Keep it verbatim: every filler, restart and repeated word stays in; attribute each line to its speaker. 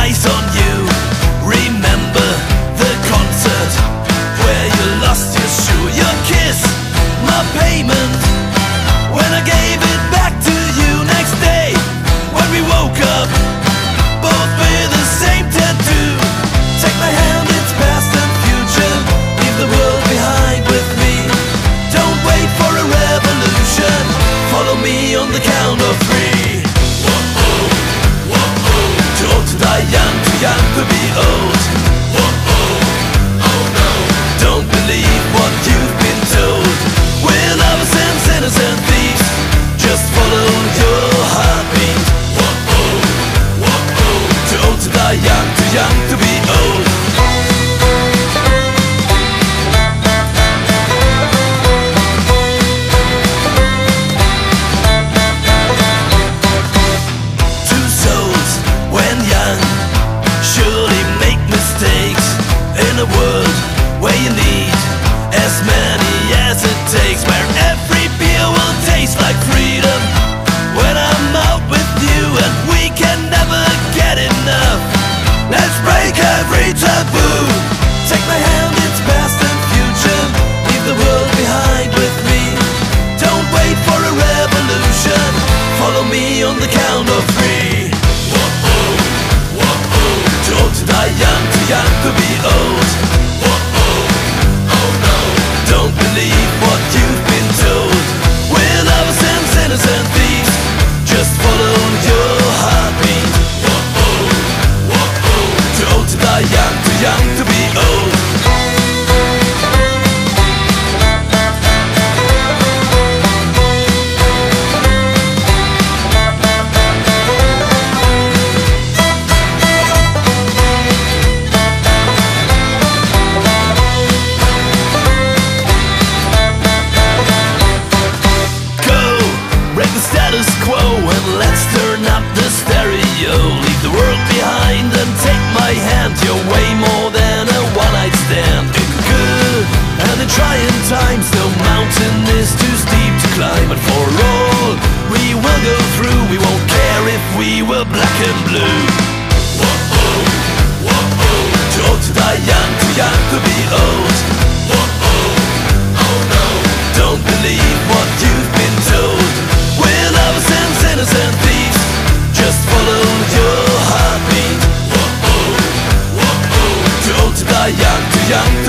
Speaker 1: eyes on you. Remember the concert where you lost your shoe, your kiss, my payment, when I gave it back to you. Next day, when we woke up, both with the same tattoo. Take my hand, it's past and future. Leave the world behind with me. Don't wait for a revolution. Follow me on the count of three. Whoa-oh, whoa-oh. Too old to die young, too young to be old. Whoa-oh, oh no. Don't believe what you've been told. We're lovers and sinners and thieves. Just follow your heartbeat. Whoa-oh, whoa-oh. Too old to die young, too young to be old. Two souls, when young, surely make mistakes in a world where you need as many as it takes, where every beer will taste like freedom. When I'm out with you and we can never get enough, let's break every taboo. Take my hand, it's past and future. Leave the world behind with me. Don't wait for a revolution. Follow me on the count of three. Whoa-oh, whoa-oh. Too old to die young, too young to be old. Whoa-oh, oh no. Don't believe what you've been told. We're lovers and sinners and thieves. Just follow your heartbeat. Whoa-oh, whoa-oh. Too old to die young, too young to be old. Status quo, and let's turn up the stereo. Leave the world behind and take my hand. You're way more than a one-night stand. In good and in trying times, no mountain is too steep to climb. And for all we will go through, we won't care if we were black and blue. Whoa-oh, whoa-oh. Too old to die young, too young to be old. Whoa-oh, oh no. Don't believe what you've been told. We're lovers and sinners and thieves. Just follow your heartbeat. Whoa-oh, whoa-oh. Too old to die young, too young